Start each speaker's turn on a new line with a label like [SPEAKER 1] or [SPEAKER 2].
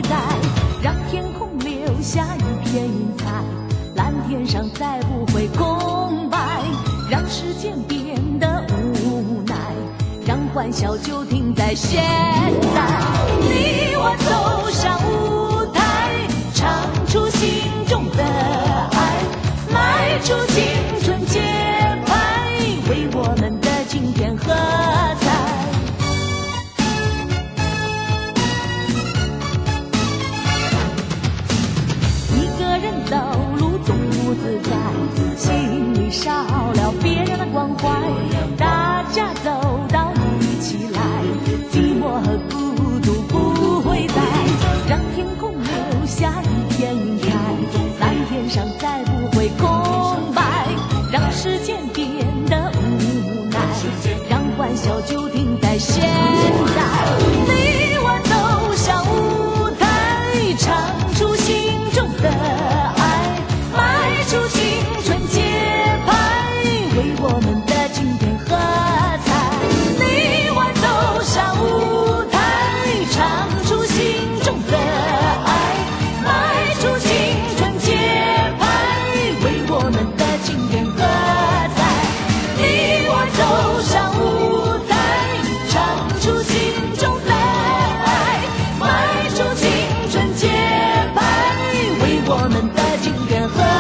[SPEAKER 1] 在，让天空留下一片云彩，蓝天上再不会空白，让世界变得无奈，让欢笑就停在现在。你我走上舞台，唱出心中的爱，迈出青春节拍，为我们的今天喝彩。一个人走路总不自在，心里少了别人的关怀，大家走到一起来，寂寞和孤独不会再，让天空留下一片云彩，蓝天上再不会空白，让时间变得无奈，让欢笑就停在现在。你我走上舞台，唱出心中的爱，迈出青春节拍，为我们的今天喝彩。你我走上舞台，唱出心中的爱，迈出青春节拍，为我们的今天喝彩。你我走上舞台，唱出心中的爱，迈出青春节拍，为我们的今天喝彩。